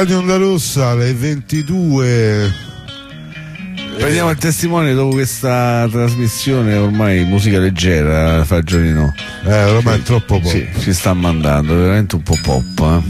Radio Onda Rossa alle 22. Prendiamo il testimone dopo questa trasmissione, ormai musica leggera, Fagiolino. Ormai è troppo pop. Sì, ci sta mandando, veramente un po' pop.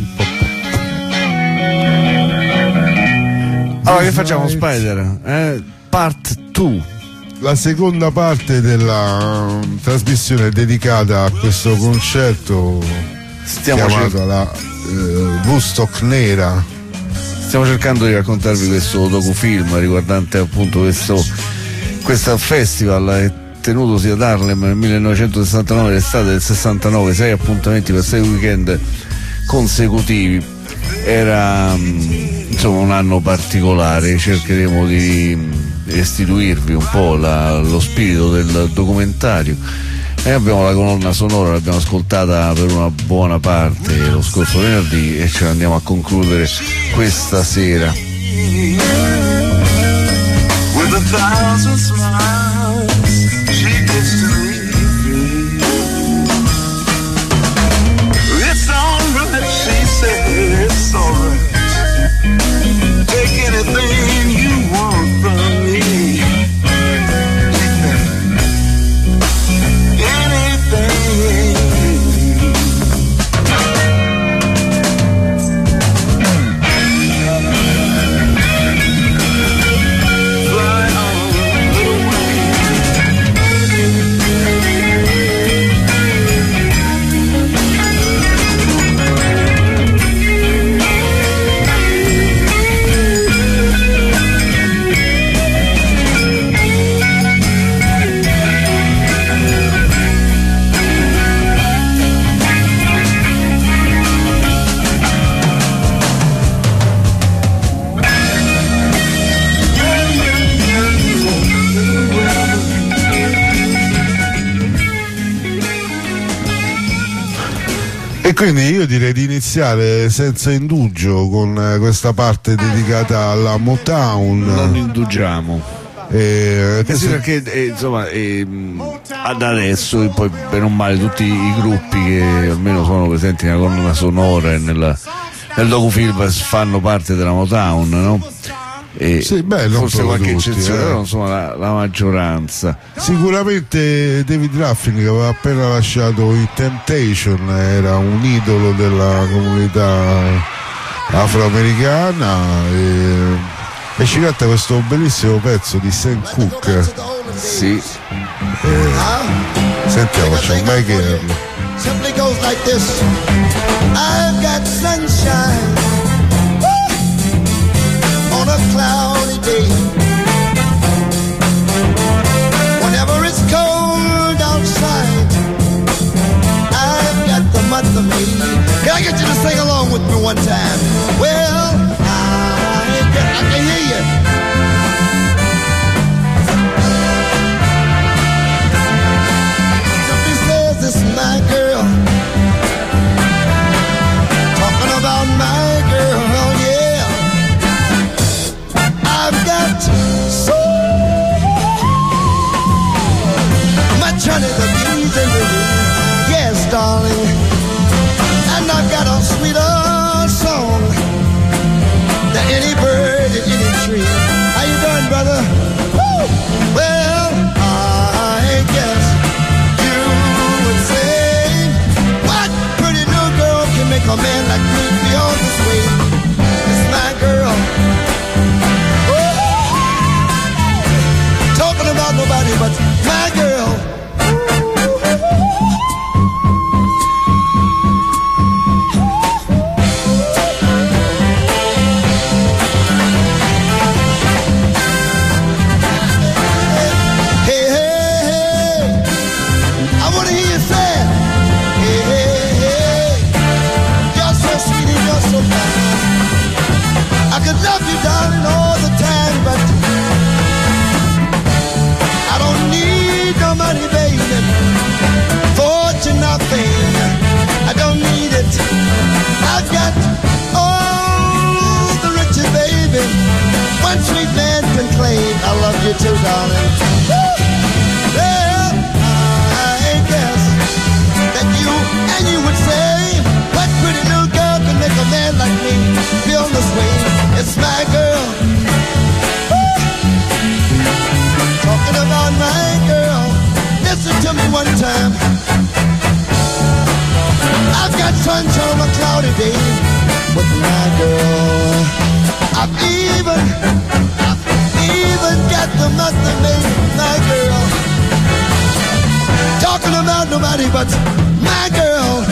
Allora che facciamo, Spider? Part 2. La seconda parte della trasmissione è dedicata a questo concerto chiamato la Woodstock Nera. Stiamo cercando di raccontarvi questo docufilm riguardante appunto questo festival tenutosi ad Harlem nel 1969, l'estate del 69, 6 appuntamenti per 6 weekend consecutivi. Era insomma un anno particolare, cercheremo di restituirvi un po' lo spirito del documentario. E abbiamo la colonna sonora, l'abbiamo ascoltata per una buona parte lo scorso venerdì e ce la andiamo a concludere questa sera. With a thousand smiles, she gets to me. It's alright, she said, it's alright. Take anything you want from me. E quindi io direi di iniziare senza indugio con questa parte dedicata alla Motown. Non indugiamo. Sì, perché insomma ad adesso poi bene o male tutti i gruppi che almeno sono presenti nella colonna sonora e nel docufilm fanno parte della Motown, no? Sì, forse qualche eccezione, però insomma la maggioranza. Sicuramente David Ruffin, che aveva appena lasciato i Temptation, era un idolo della comunità afroamericana e ci canta questo bellissimo pezzo di Sam Cooke. Sì. Sentiamo, c'è un My Girl. Simply goes like this. I've got sunshine on a cloudy day. Whenever it's cold outside, I've got the month of May. Can I get you to sing along with me one time? Well, I can hear you. Somebody says this is my girl. Talking about my girl, yeah. I've got so much honey, the bees and the bee. Yes, darling. And I've got a sweeter song than any bird in any tree. How you doing, brother? Woo! Well, I guess you would say, what pretty new girl can make a man like me feel this way? It's my girl. Talking about nobody but my girl. Hey, hey, hey, I want to hear you say it. Hey, hey, hey, you're so sweet and you're so fine. I could love you, darling, all the time, but I don't need no money, baby. Fortune or fame, I don't need it. I've got all the riches, baby. One sweet man can claim I love you too, darling. Woo! Well, I guess that you would say, what pretty little girl can make a man like me feel this way? Yes, my girl. Talking about my girl. Listen to me one time. I've got sunshine on a cloudy day with my girl. I've even got the mother made with my girl. Talking about nobody but my girl.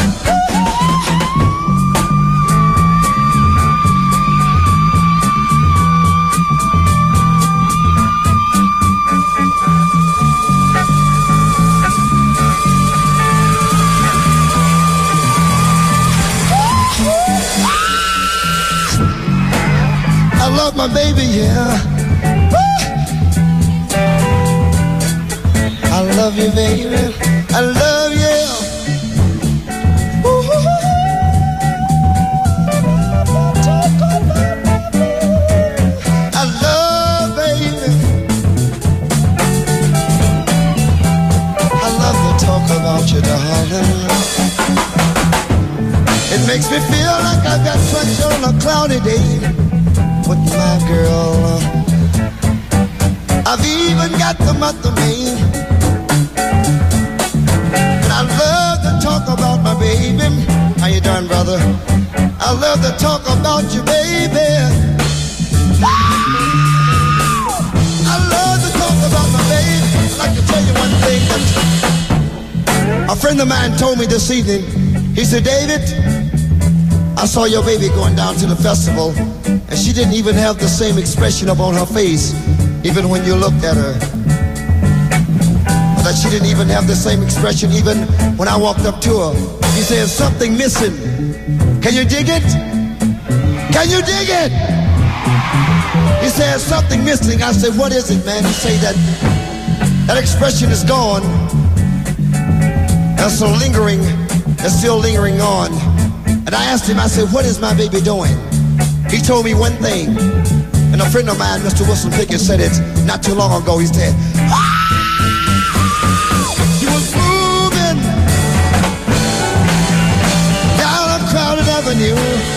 I love my baby, yeah. I love you, baby. I love you. I love, baby. I love to talk about you, darling. It makes me feel like I've got sunshine on a cloudy day with my girl. I've even got the month of May. And I love to talk about my baby. How you doing, brother? I love to talk about you, baby. I love to talk about my baby. I'd like to tell you one thing that a friend of mine told me this evening. He said, David, I saw your baby going down to the festival, and she didn't even have the same expression up on her face, even when you looked at her. That she didn't even have the same expression even when I walked up to her. He said, something missing. Can you dig it? Can you dig it? He said, something missing. I said, what is it, man? He said that expression is gone. That's still lingering on. And I asked him, I said, what is my baby doing? He told me one thing. And a friend of mine, Mr. Wilson Pickett, said it not too long ago. He said, she was moving down a crowded avenue.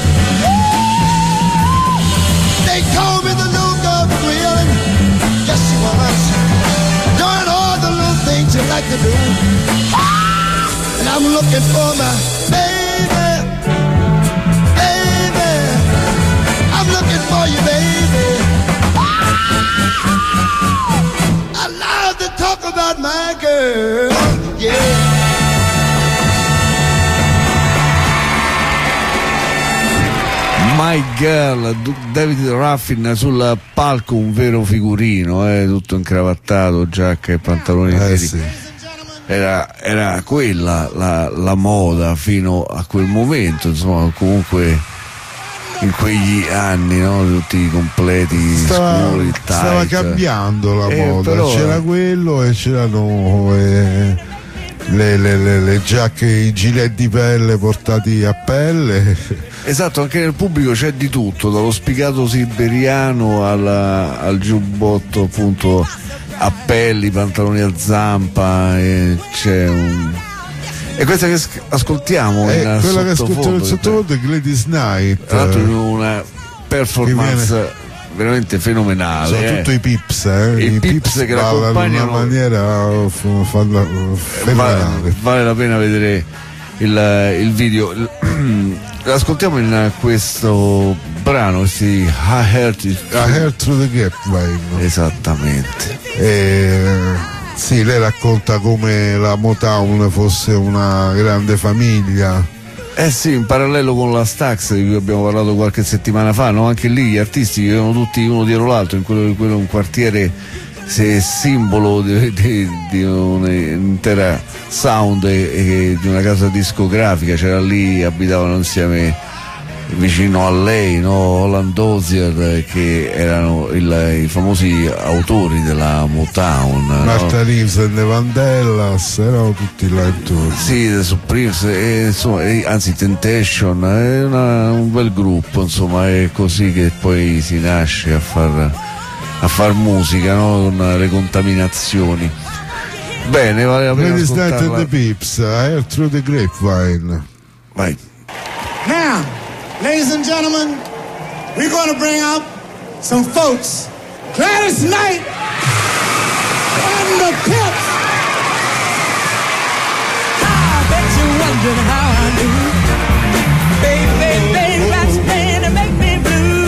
They called me the little girl for real, and yes, she was doing all the little things you like to do. And I'm looking for my baby, baby. I'm looking for you, baby. I love to talk about my girl, yeah. My Girl, David Ruffin sul palco, un vero figurino, tutto incravattato, giacca e pantaloni neri. Sì. Era quella la moda fino a quel momento, insomma, comunque in quegli anni, no? Tutti completi, scuri, tight. Stava cambiando la moda, però c'era quello e c'erano le giacche, i gilet di pelle portati a pelle. Esatto, anche nel pubblico c'è di tutto, dallo spigato siberiano al giubbotto appunto a pelli, pantaloni a zampa, e c'è e questa che ascoltiamo quella che ascoltiamo in sottofondo è Gladys Knight, tra l'altro in una performance veramente fenomenale, soprattutto i Pips, i Pips che l'accompagnano in una maniera fenomenale. Vale la pena vedere il video. L'ascoltiamo in questo brano, I Heard Through the Grapevine. Esattamente. Sì, lei racconta come la Motown fosse una grande famiglia. Sì, in parallelo con la Stax di cui abbiamo parlato qualche settimana fa, no? Anche lì gli artisti vivevano tutti uno dietro l'altro, in quello un quartiere simbolo di un'intera sound e di una casa discografica. C'era lì, abitavano insieme vicino a lei, no? Holland Dozier, che erano i famosi autori della Motown, Martha no? Reeves e The Vandellas erano tutti là intorno. Sì, The Supremes, insomma, anzi Temptation, è un bel gruppo, insomma, è così che poi si nasce a far musica, no? Con le contaminazioni. Bene, vale la pena ascoltarla. Ladies Night and the Pips, I Heard Through the Grapevine. Vai. Now, ladies and gentlemen, we're going to bring out some folks. Gladys Knight and the Pimps. I bet you're wondering how I knew. Baby, baby, baby, that's playing to make me blue.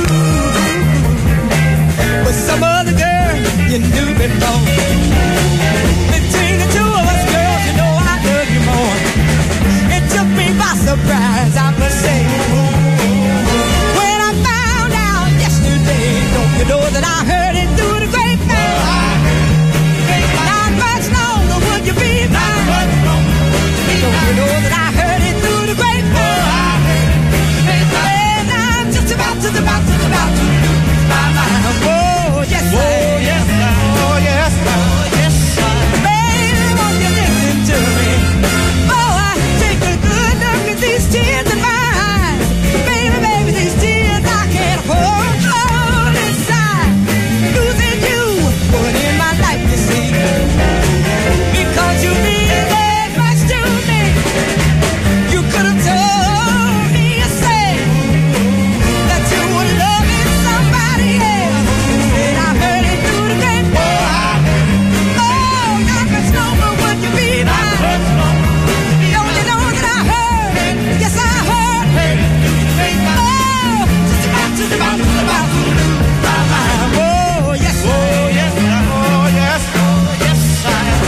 But some other girl you knew before. Between the two of us, girls, you know I love you more. It took me by surprise, I must say. When I found out yesterday, don't you know that I heard it through the grapevine? Not much longer would you be mine? Don't you know that I heard it through the grapevine? And I'm just about to lose my mind. Oh, yes, oh, yes, oh, yes, oh, yes, baby, won't you listen to me? Oh, I take a good look at these tears in my eyes. Baby, baby, these tears I can't hold inside. Losing you, put in my life, you see. Because you mean that much to me. You could have told me, you say, that you were loving somebody else. And I heard it through the grapevine. Oh, not much longer would you be mine? Don't you know that I heard it? Yes, I heard it. Oh, just about to lose my mind. Oh, yes, oh, yes, oh, yes, oh, yes, I am.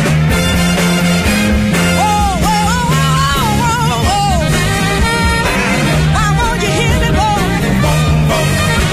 Oh, oh, oh, oh, oh, oh. Why won't you hear me, boy? Oh, oh,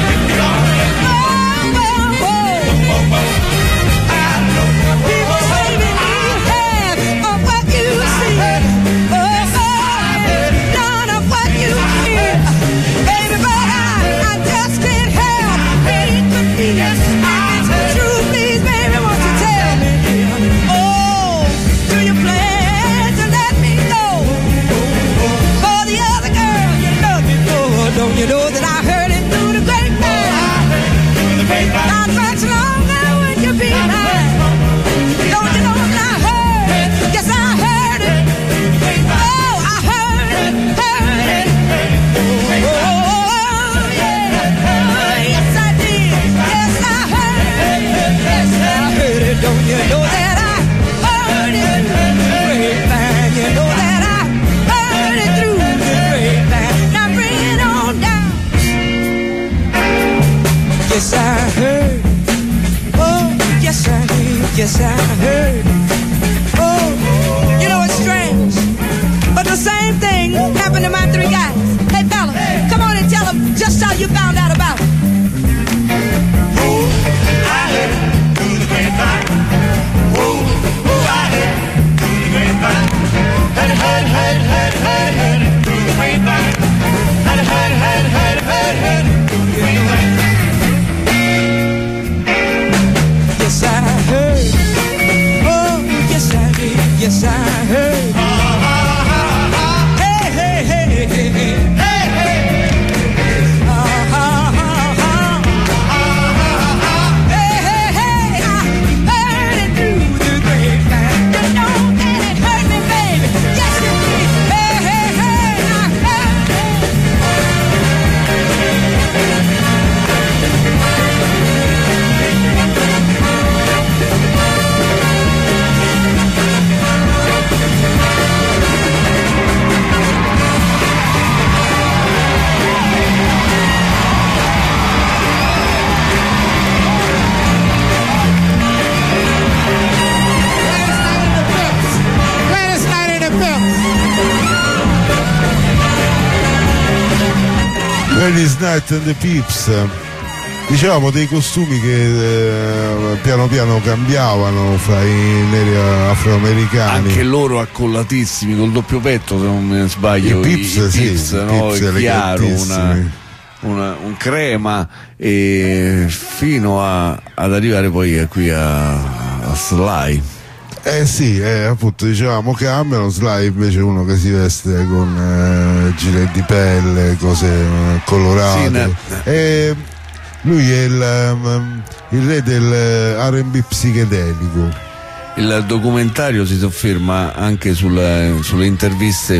oh. People say we need half of what you see. Oh, none of what you hear. Baby, but I just can't help it could be. True, please, baby, won't you tell me? Oh, do you plan to let me go? For the other girl you loved before. Don't you know that I heard it through the grapevine? Not much longer would you be mine. Don't you know that I heard it? Yes, I heard it. Oh, I heard it. Oh, yeah. Oh, yes, I did. Yes, I heard it. Yes, I heard it. Don't you know that I heard it through the grapevine? You know that I heard it through the grapevine. Now bring it on down. Yes, I heard. Oh, yes, I did. Yes, I heard. Oh, you know it's strange, but the same thing happened to my three guys. Hey, fella, come on and tell them just how you found out about it. I heard it through the grapevine. I heard it through the grapevine. Heard it through the grapevine. Heard it through the grapevine. Yes, I heard. Oh, yes, I did. Yes, I heard. Hey, hey, hey, hey, hey, hey, hey. Hey, hey, hey, I heard it through the grapevine. You know that it hurt me, baby. Yes, it did. Hey, hey, hey, I heard it. Gladys Knight and the Pimps. Gladys Knight and the Pips. Dicevamo dei costumi che piano piano cambiavano fra i neri afroamericani. Anche loro accollatissimi col doppio petto, se non mi sbaglio. I Pips, sì, Pips, no? Pips Chiaro, elegantissimi. un crema, e fino ad arrivare poi qui a Sly. Sì, appunto dicevamo cambiano. Sly invece è uno che si veste con gilet di pelle, cose colorate. Sì, lui è il re del R&B psichedelico. Il documentario si sofferma anche sulle interviste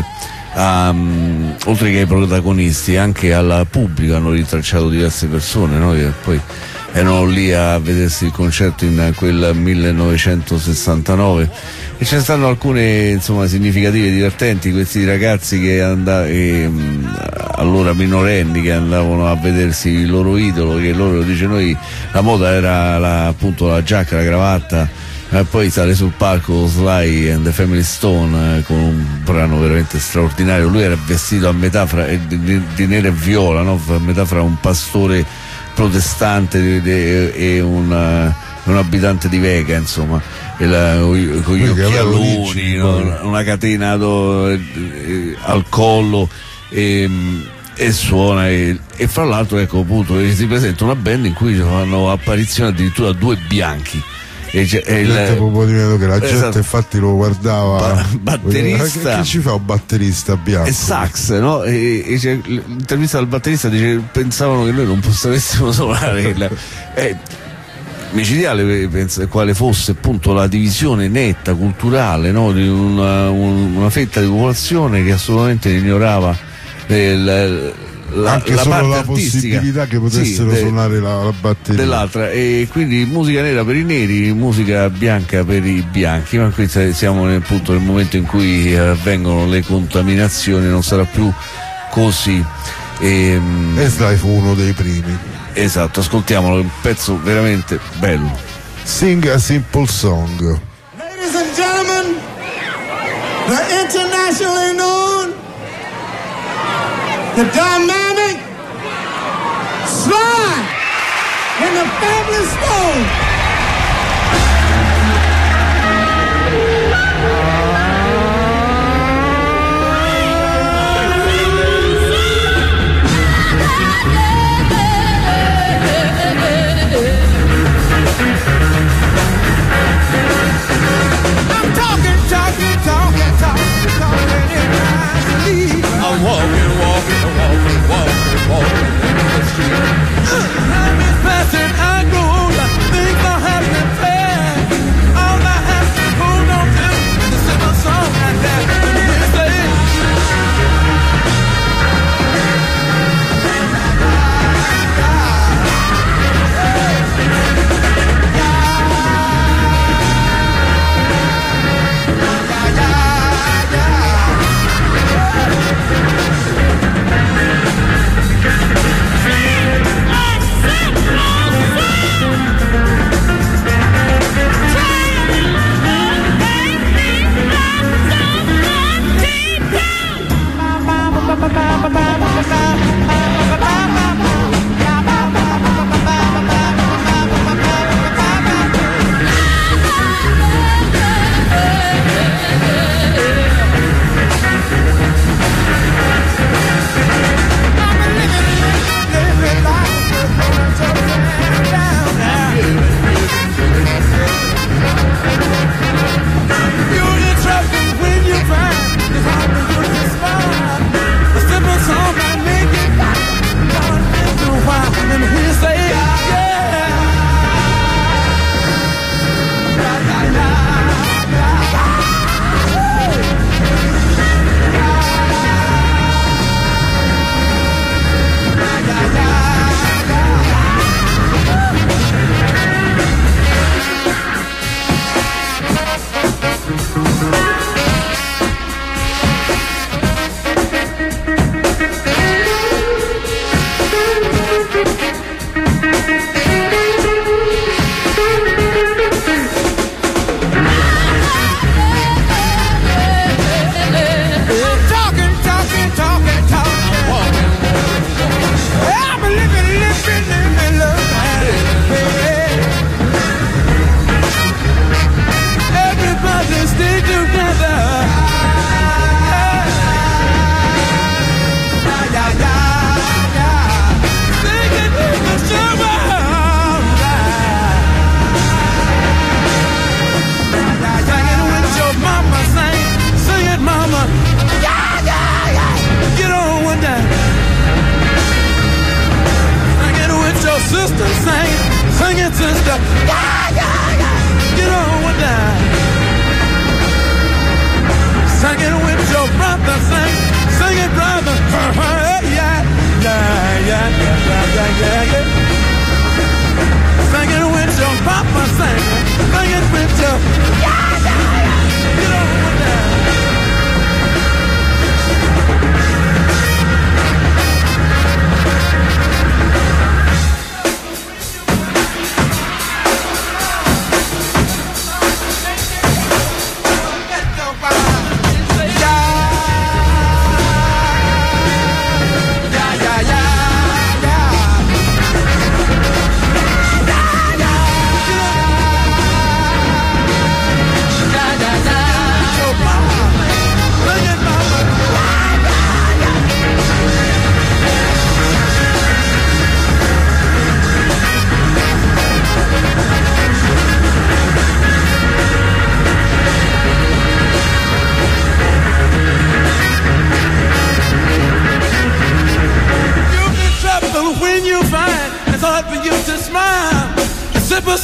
oltre che ai protagonisti, anche alla pubblica. Hanno ritracciato diverse persone, no? Che poi erano lì a vedersi il concerto in quel 1969, e ce ne stanno alcune insomma significative, divertenti, questi ragazzi che allora minorenni, che andavano a vedersi il loro idolo, che loro, dice, noi la moda era appunto la giacca, la cravatta, e poi sale sul palco Sly and the Family Stone con un brano veramente straordinario. Lui era vestito a metà di nero e viola, no? A metà fra un pastore protestante e un abitante di Vega, insomma, con gli occhialoni, no? Una catena al collo, e suona, e fra l'altro, ecco, appunto, si presenta una band in cui fanno apparizione addirittura due bianchi. Proprio che la gente infatti lo guardava, batterista, che ci fa un batterista bianco e sax, no? E l'intervista al batterista dice: pensavano che noi non potessimo suonare micidiale, pensa quale fosse appunto la divisione netta culturale, no? Di una fetta di popolazione che assolutamente ignorava anche la solo parte la artistica, possibilità che potessero suonare la batteria dell'altra, e quindi musica nera per i neri, musica bianca per i bianchi. Ma qui siamo nel momento in cui avvengono le contaminazioni, non sarà più così, e Sly fu uno dei primi. Esatto, ascoltiamolo, è un pezzo veramente bello. Sing a Simple Song. Ladies and gentlemen, the internationally known, the dynamic Sly and the Family Stone. I'm talking in my sleep. I'm walking in the street. Time is passing, I grow old, I think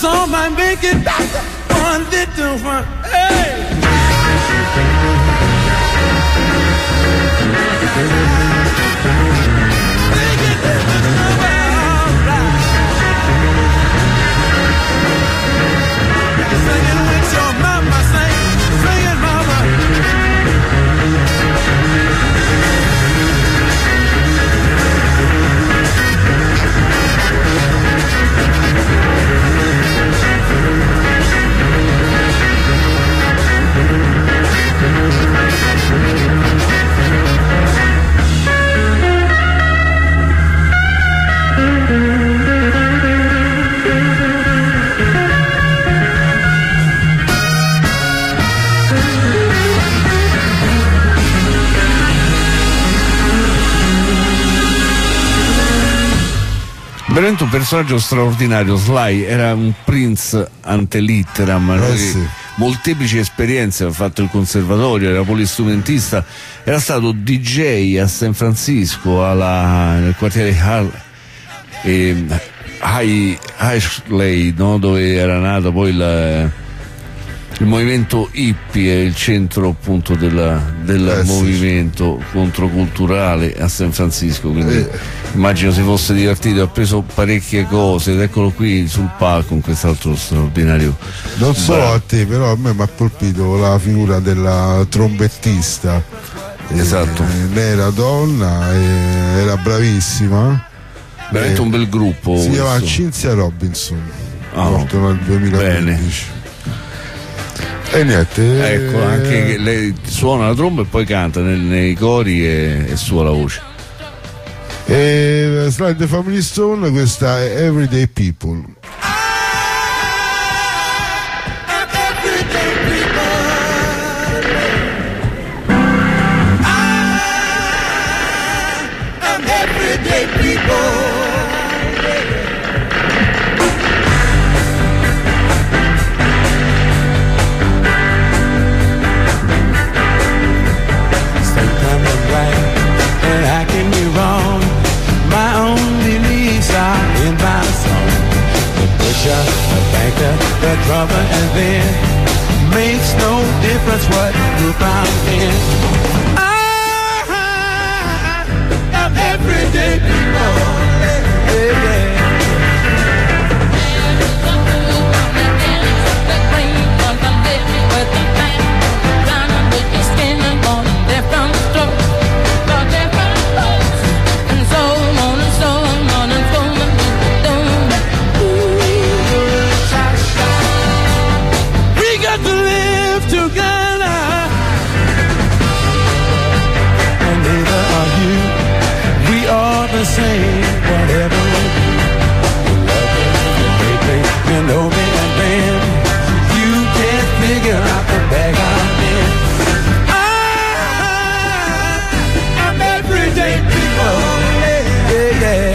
song might make it one little one. Hey! Veramente un personaggio straordinario. Sly era un Prince ante litteram, sì. Molteplici esperienze, ha fatto il conservatorio, era polistrumentista, era stato DJ a San Francisco, nel quartiere Highsley, no? Dove era nato poi il movimento hippie, è il centro appunto del movimento controculturale a San Francisco, quindi immagino si fosse divertito, ha preso parecchie cose ed eccolo qui sul palco con quest'altro straordinario. Non so a te, però a me mi ha colpito la figura della trombettista. Esatto. Lei era donna, era bravissima. Veramente un bel gruppo. Si chiama Cynthia Robinson, morto nel 2015. Bene. E niente. Ecco, anche lei suona la tromba e poi canta nei cori e sua la voce. E Slide Family Stone, questa è Everyday People. The drummer, and then makes no difference what group I'm in. I'm everyday people. Yeah, yeah. Same, whatever we do, we love it, baby, you know me, and then you can't figure out the bag I'm in. I'm everyday people, yeah, yeah.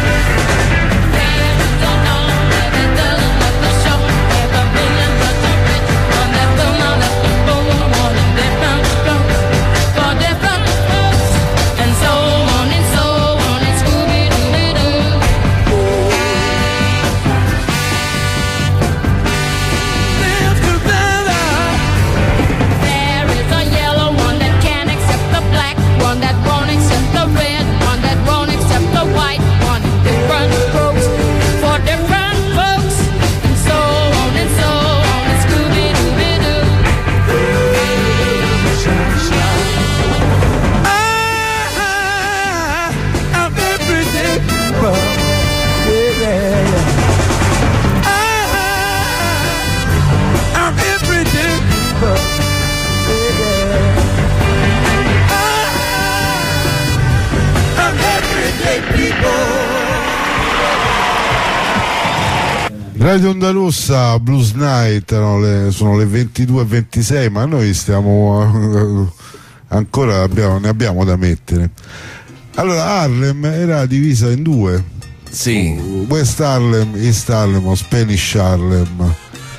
Radio Onda Rossa, Blues Night, sono le 22:26, ma noi stiamo ancora ne abbiamo da mettere. Allora, Harlem era divisa in due, sì. West Harlem, East Harlem o Spanish Harlem,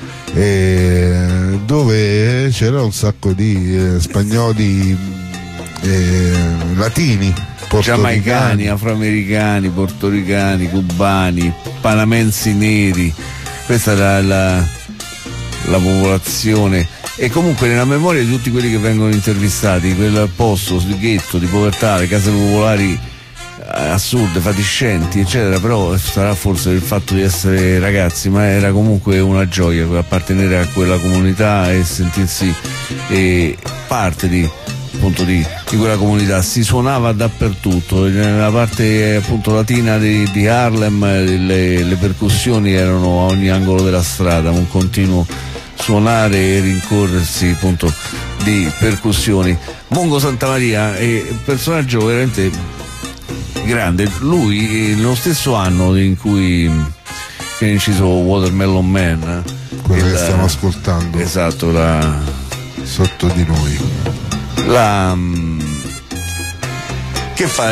dove c'era un sacco di spagnoli, latini, giamaicani, afroamericani, portoricani, cubani, panamensi neri, questa era la popolazione. E comunque nella memoria di tutti quelli che vengono intervistati, quel posto di ghetto, di povertà, le case popolari assurde, fatiscenti, eccetera, però sarà forse il fatto di essere ragazzi, ma era comunque una gioia appartenere a quella comunità e sentirsi parte di quella comunità. Si suonava dappertutto, nella parte appunto latina di Harlem le percussioni erano a ogni angolo della strada, un continuo suonare e rincorrersi appunto di percussioni. Mongo Santamaria è un personaggio veramente grande. Lui nello stesso anno in cui viene inciso Watermelon Man, quello che stiamo ascoltando, esatto, sotto di noi, che fa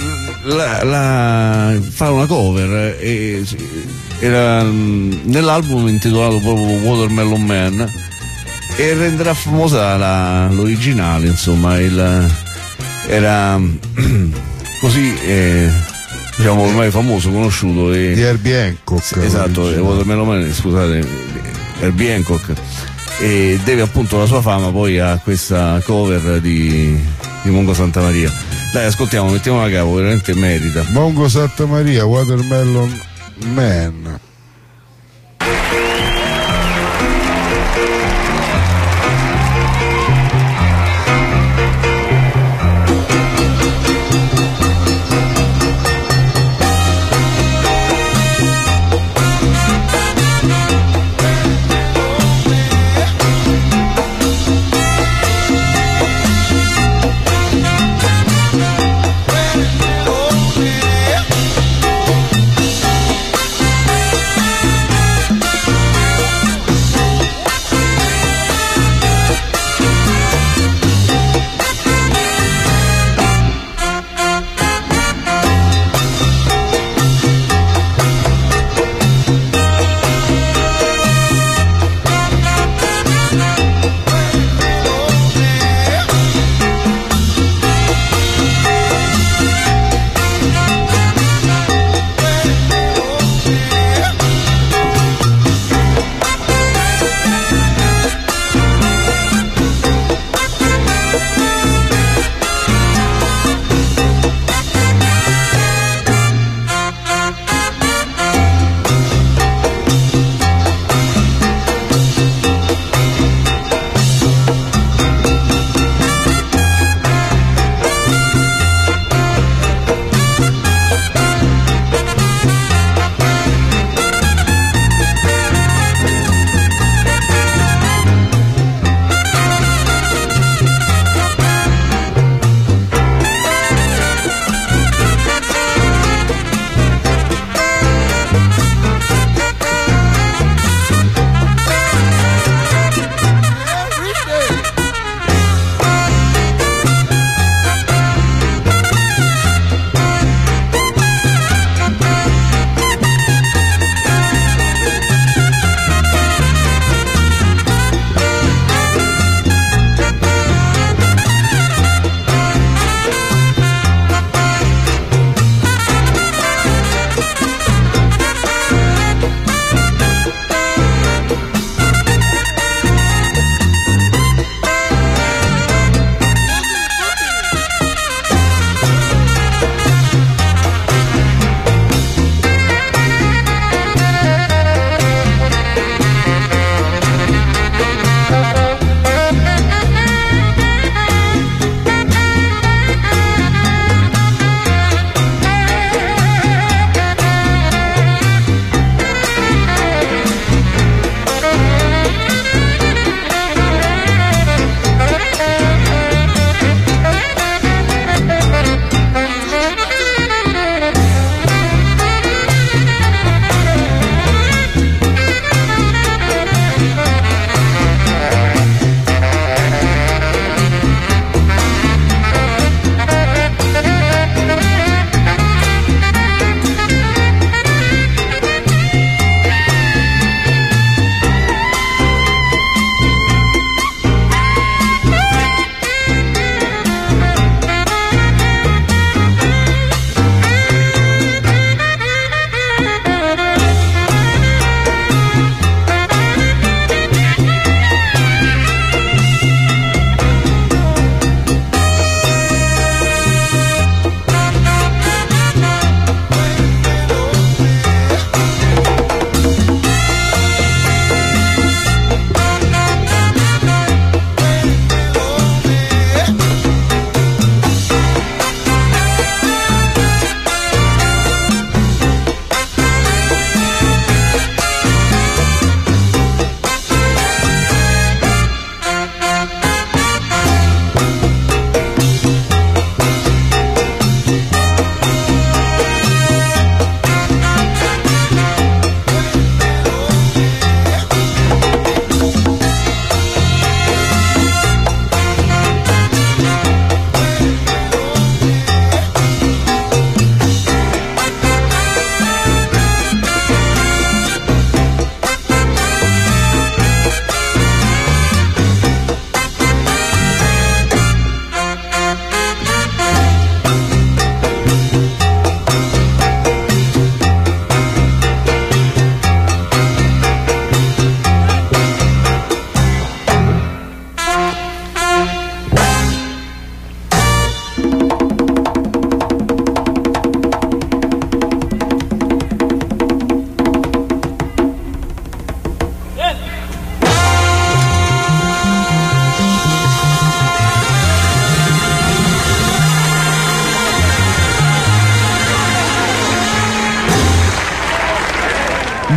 una cover era nell'album intitolato proprio Watermelon Man, e renderà famosa l'originale, insomma, era così diciamo ormai famoso, conosciuto, di Herbie Hancock, esatto, Watermelon Man, scusate, Herbie Hancock, e deve appunto la sua fama poi a questa cover di Mongo Santamaria. Dai, ascoltiamo, mettiamola a capo, veramente merita. Mongo Santamaria, Watermelon Man.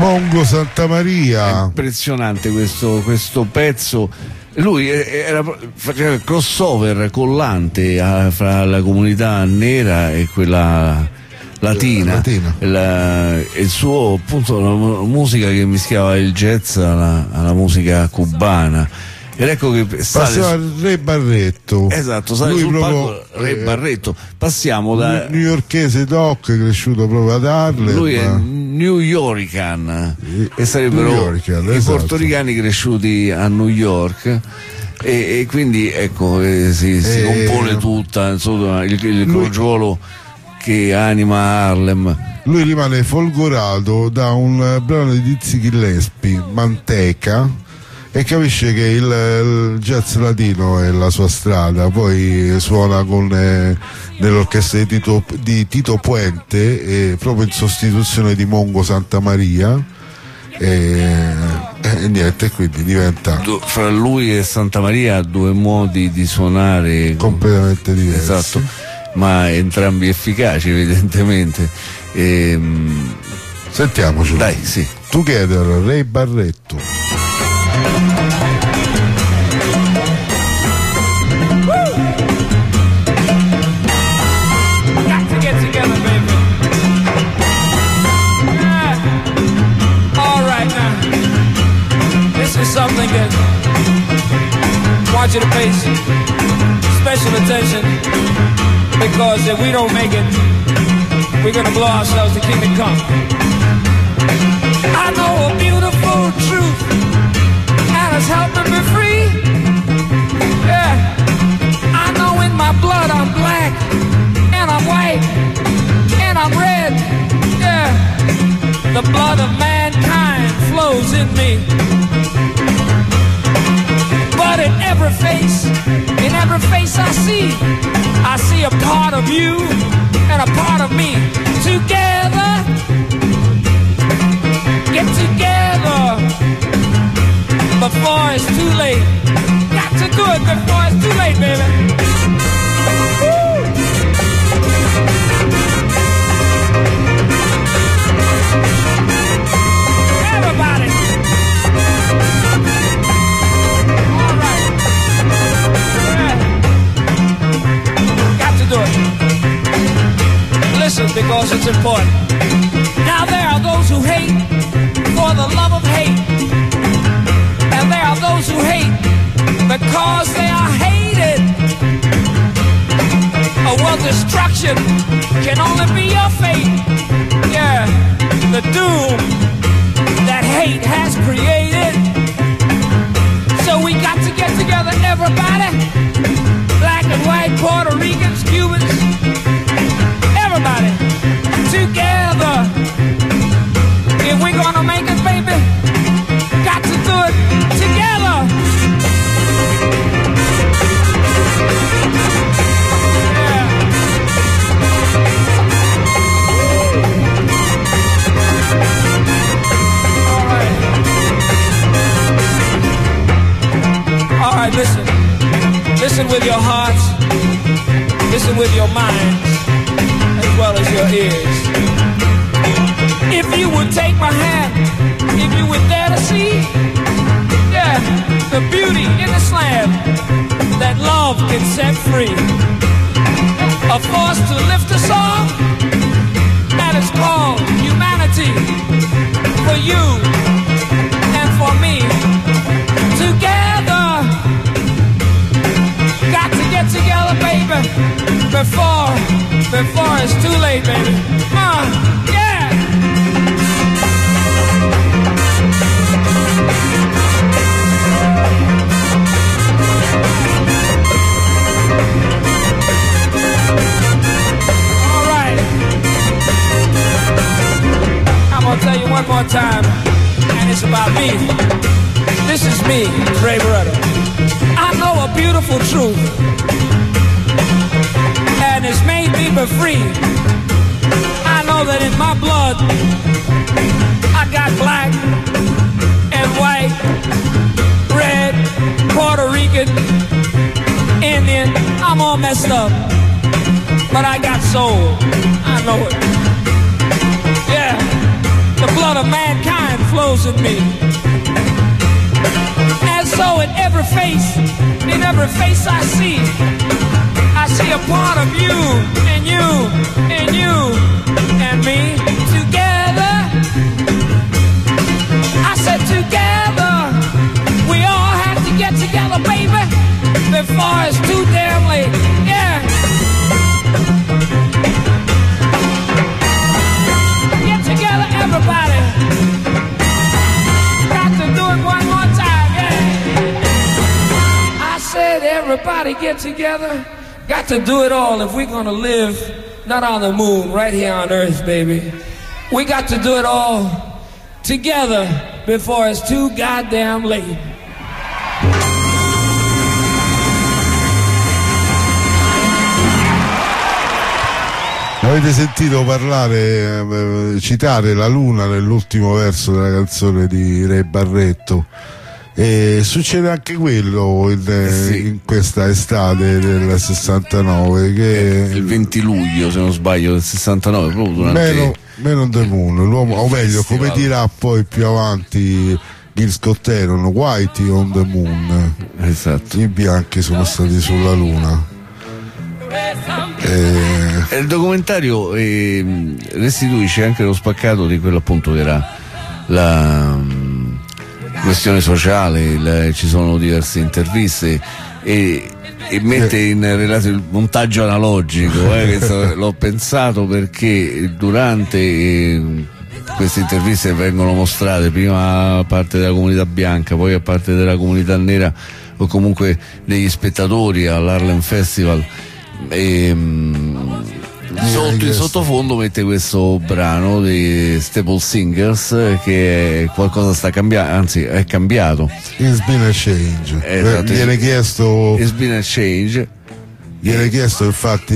Mongo Santamaria. È impressionante questo pezzo. Lui faceva il crossover collante fra la comunità nera e quella latina. Il suo appunto la musica che mischiava il jazz alla musica cubana. Ed ecco che passava Re Barretto. Esatto, sale lui sul proprio, palco Re Barretto. Passiamo da newyorkese doc, cresciuto proprio ad Harlem. Lui è New Yorkan e sarebbero i esatto. portoricani cresciuti a New York. E quindi ecco si compone tutta insomma il crogiolo che anima Harlem. Lui rimane folgorato da un brano di Dizzy Gillespie, Manteca, e capisce che il jazz latino è la sua strada. Poi suona nell'orchestra di Tito Puente, proprio in sostituzione di Mongo Santamaria, e niente, quindi diventa fra lui e Santamaria due modi di suonare completamente diversi. Esatto, ma entrambi efficaci evidentemente. Sentiamocelo. Dai, sì. Together, Re Barretto. Something that I want you to pay special attention, because if we don't make it, we're gonna blow ourselves to kingdom come. I know a beautiful truth, and it's helping me free. Yeah, I know in my blood I'm black, and I'm white, and I'm red. Yeah, the blood of mankind flows in me. But in every face I see a part of you and a part of me. Together, get together before it's too late. Got to do it before it's too late, baby. Woo! Everybody. Listen, because it's important. Now there are those who hate for the love of hate, and there are those who hate because they are hated. Oh, well, destruction can only be your fate. Yeah, the doom that hate has created. So we got to get together, everybody. Black and white, Puerto Ricans, Cubans, everybody, together. If we're gonna make it, baby, got to do it together. Yeah. All right, listen. Listen with your hearts, listen with your minds, as well as your ears. If you would take my hand, if you would dare to see, yeah, the beauty in the slam that love can set free. A force to lift us all, that is called humanity. For you and for me, together. Got to get together, baby, before it's too late, baby. Yeah. All right. I'm gonna tell you one more time, and it's about me. This is me, Ray Barretto. I know a beautiful truth, and it's made me be free. I know that in my blood I got black and white, red, Puerto Rican, Indian. I'm all messed up, but I got soul. I know it. Yeah, the blood of mankind flows in me. And so in every face I see a part of you and you and you and me together. I said together, we all have to get together, baby, before it's too damn late. Yeah. Get together, everybody. Got to do it one more time, yeah. I said everybody get together. Got to do it all if we're gonna live not on the moon, right here on Earth, baby. We got to do it all together before it's too goddamn late. Avete sentito parlare, citare la luna nell'ultimo verso della canzone di Ray Barretto? E succede anche quello in questa estate del 69, che il 20 luglio se non sbaglio del 69, proprio durante Man on the Moon, l'uomo, o meglio, come dirà poi più avanti Gil Scott Heron, Whitey on the Moon, esatto, i bianchi sono stati sulla luna. Il documentario restituisce anche lo spaccato di quello appunto che era la questione sociale, ci sono diverse interviste e mette in relato il montaggio analogico, che l'ho pensato perché durante queste interviste vengono mostrate prima a parte della comunità bianca, poi a parte della comunità nera o comunque degli spettatori all'Harlem Festival, sotto in sottofondo mette questo brano di Staple Singers che qualcosa sta cambiando, anzi è cambiato. It's been a change. Esatto, viene chiesto It's been a change. Viene chiesto infatti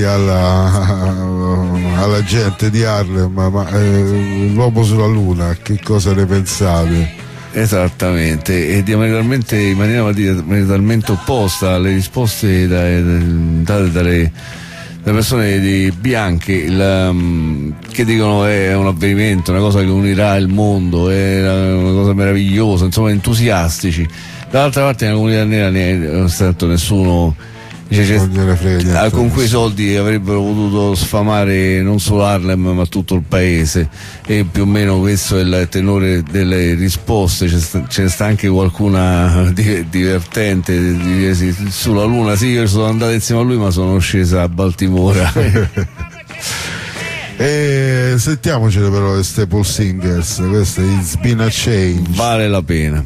alla gente di Harlem, ma l'uomo sulla luna, che cosa ne pensate? Esattamente, e in maniera diametralmente opposta alle risposte date dalle persone bianche, che dicono è un avvenimento, una cosa che unirà il mondo, è una cosa meravigliosa, insomma entusiastici. Dall'altra parte nella comunità nera non è stato nessuno, con quei soldi avrebbero potuto sfamare non solo Harlem ma tutto il paese, e più o meno questo è il tenore delle risposte. Ce ne sta anche qualcuna divertente, sulla luna, sì, io sono andato insieme a lui ma sono scesa a Baltimora. E sentiamocene però le Staple Singers, questa è It's Been a Change, vale la pena.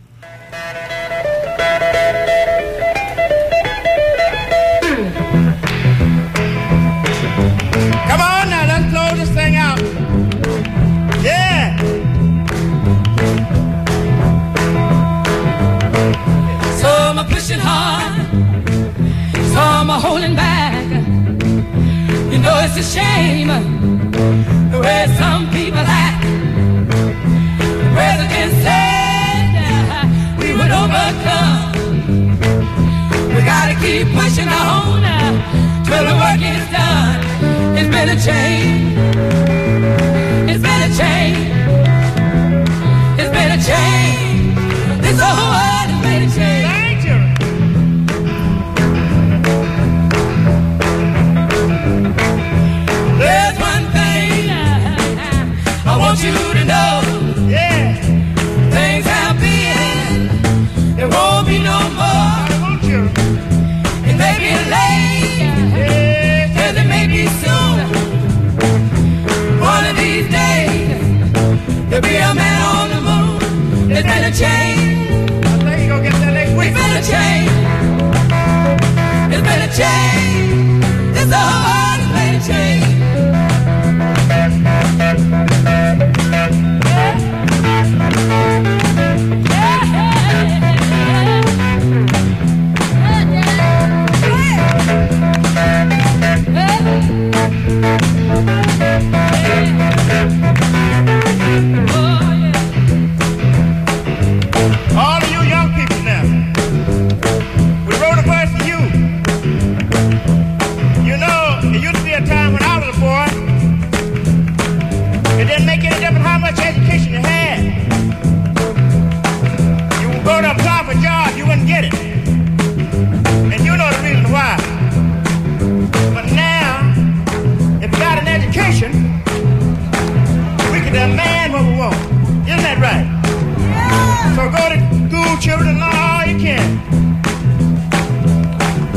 Holding back, you know it's a shame the way some people act. The president said we would overcome. We gotta keep pushing on till the work is done. It's been a change. It's been a change. It's been a change. This whole world has been a change. I want you to know, yeah, things have been, there won't be no more. I want you. It may be late, yeah, as it may be soon. One of these days, there'll be a man on the moon. There's been a change. I think you're gonna get that next week. It's been a change. It's been a change. This whole world has been a change. All of you young people now, we wrote a verse for you.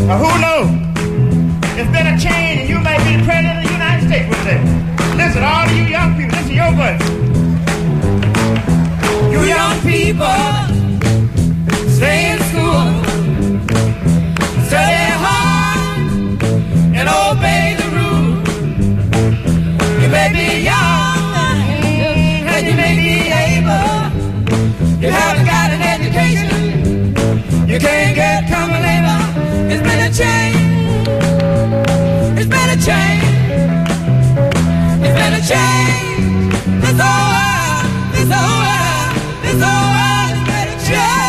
Who knows? It's been a change, and you may be the president of the United States with it. Listen, all of you young people, listen to your voice. You young people, stay in school, study hard, and obey the rules. You may be young, and you may be able. You haven't got an education, you can't get common labor. It's been a change, it's been a change, it's been a change. It's over, it's over, it's over, it's been a change.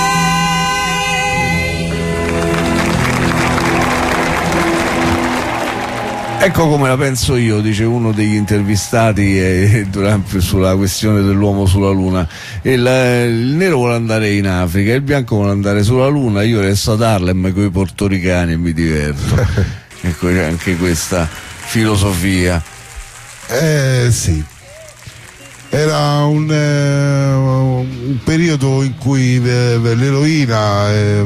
Ecco come la penso io, dice uno degli intervistati sulla questione dell'uomo sulla Luna. Il nero vuole andare in Africa, il bianco vuole andare sulla Luna, io resto ad Harlem con i portoricani e mi diverto. Ecco, c'è anche questa filosofia. Sì. Era un periodo in cui l'eroina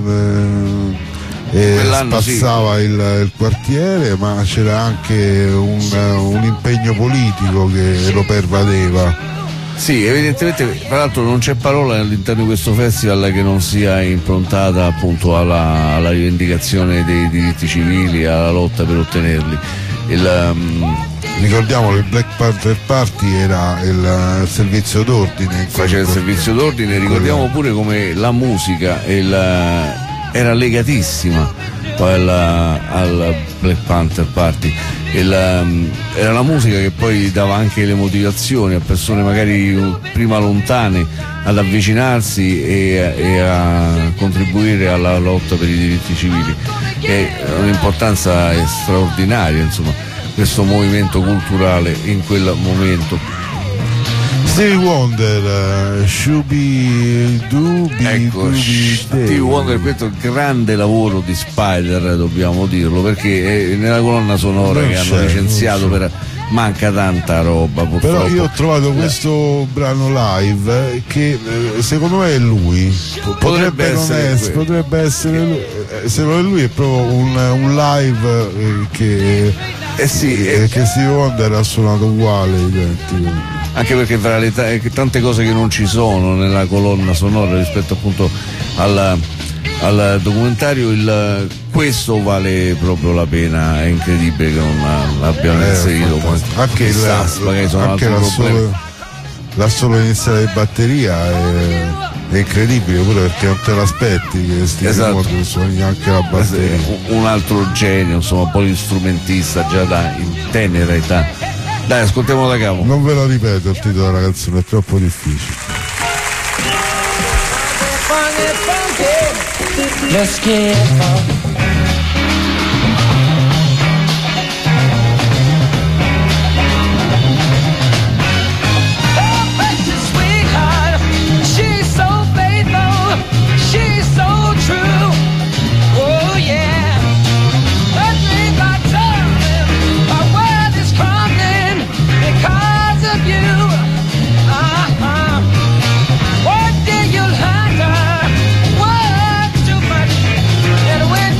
spazzava il quartiere, ma c'era anche un impegno politico che lo pervadeva. Sì, evidentemente, tra l'altro non c'è parola all'interno di questo festival che non sia improntata appunto alla rivendicazione dei diritti civili, alla lotta per ottenerli. Ricordiamo che il Black Panther Party era il servizio d'ordine. Faceva il servizio d'ordine, ricordiamo pure come la musica era legatissima poi al Black Panther Party. Era la musica che poi dava anche le motivazioni a persone magari prima lontane ad avvicinarsi e a contribuire alla lotta per i diritti civili. È un'importanza straordinaria, insomma, questo movimento culturale in quel momento. Stevie Wonder, Stevie Wonder, questo grande lavoro di Spider, dobbiamo dirlo, perché è nella colonna sonora che hanno licenziato manca tanta roba purtroppo. Però io ho trovato questo brano live che secondo me è lui, potrebbe essere lui. Se non è lui è proprio un live che Stevie Wonder ha suonato uguale, identico. Anche perché tra tante cose che non ci sono nella colonna sonora rispetto appunto al documentario, questo vale proprio la pena. È incredibile che non l'abbiano inserito. Anche la solo iniziale di batteria è incredibile, pure perché non te l'aspetti che Stevie Wonder suoni anche la batteria. Un altro genio, insomma, polistrumentista già in tenera età. Dai, ascoltiamolo da capo. Non ve lo ripeto il titolo della canzone, è troppo difficile. Let's get on. What do you learn? What too much? And when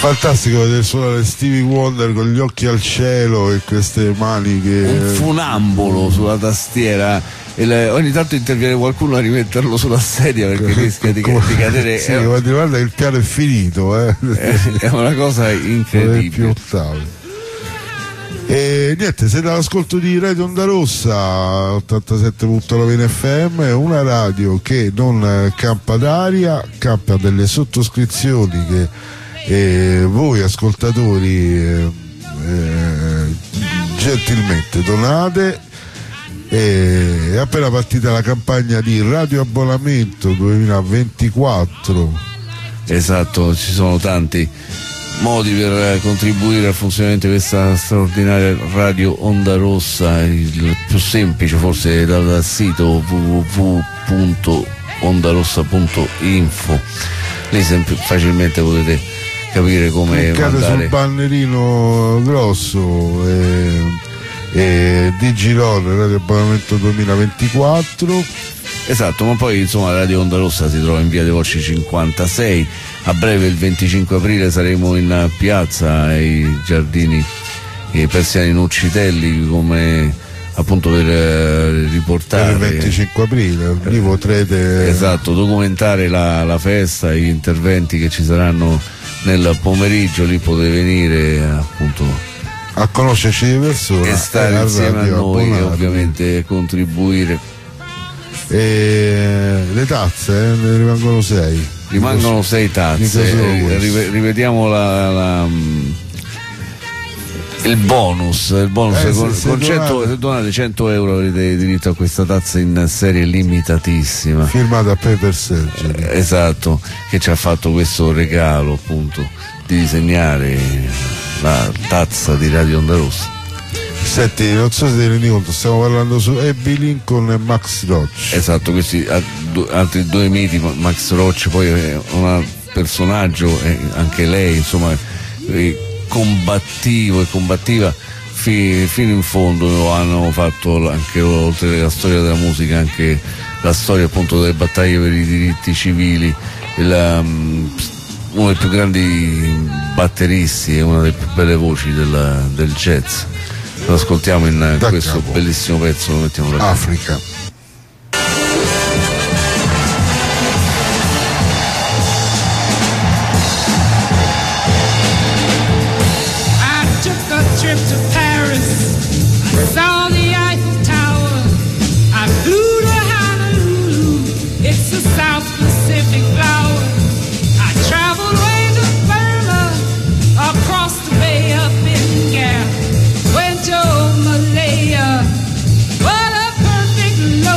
fantastico vedere suonare Stevie Wonder con gli occhi al cielo e queste mani che... un funambolo sulla tastiera, ogni tanto interviene qualcuno a rimetterlo sulla sedia perché rischia di cadere. Sì, guarda che il piano è finito, è una cosa incredibile. Più ottavi. E niente, siete all'ascolto di Radio Onda Rossa 87.9 FM, una radio che non campa d'aria, campa delle sottoscrizioni che voi ascoltatori gentilmente donate. È appena partita la campagna di radioabbonamento 2024. Esatto, ci sono tanti modi per contribuire al funzionamento di questa straordinaria radio Onda Rossa. Il più semplice forse è dal sito www.ondarossa.info, lì facilmente potete capire come cliccate mandare sul bannerino grosso Digilon Radio Abbonamento 2024. Esatto, ma poi insomma Radio Onda Rossa si trova in via dei Voci 56. A breve, il 25 aprile, saremo in piazza ai giardini Persiani Nuccitelli, come appunto per riportare per il 25 aprile lì potrete documentare la festa, gli interventi che ci saranno nel pomeriggio. Lì potete venire appunto a conoscerci di persona e stare insieme a noi e ovviamente contribuire. Le tazze ne rimangono 6. Rimangono 6 tazze. Rivediamo il bonus. Se donate 100 euro avrete diritto a questa tazza in serie limitatissima, firmata a Peter Sergeri. Esatto, che ci ha fatto questo regalo appunto di disegnare la tazza di Radio Onda Rossa. Senti, non so se ti rendi conto, stiamo parlando su Abby Lincoln e Max Roach. Esatto, questi altri due miti. Max Roach poi è un personaggio, anche lei insomma combattiva fino in fondo. Hanno fatto anche oltre alla storia della musica anche la storia appunto delle battaglie per i diritti civili. Uno dei più grandi batteristi e una delle più belle voci del jazz. Lo ascoltiamo in questo bellissimo pezzo, lo mettiamo da Africa. I took a trip to Paris, saw the Eiffel Tower, I flew to Honolulu, it's the South Pacific flower. I traveled way to Burma, across the bay up in Gap, went to Malaya. What a perfect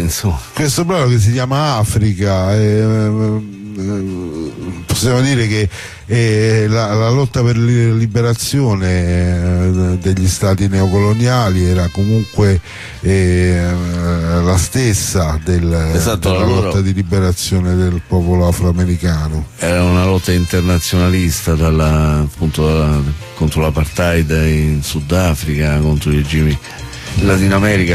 insomma. Questo brano che si chiama Africa, possiamo dire che la lotta per la liberazione degli stati neocoloniali era comunque la stessa della lotta di liberazione del popolo afroamericano. Era una lotta internazionalista contro l'apartheid in Sudafrica, contro i regimi in Latino America.